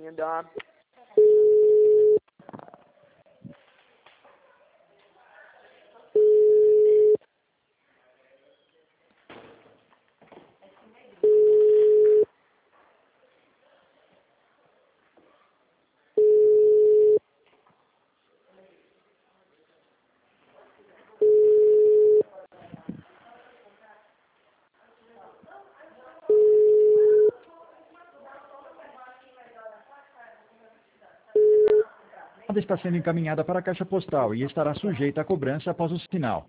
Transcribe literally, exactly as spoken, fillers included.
Ainda. Está sendo encaminhada para a caixa postal e estará sujeita a cobrança após o sinal.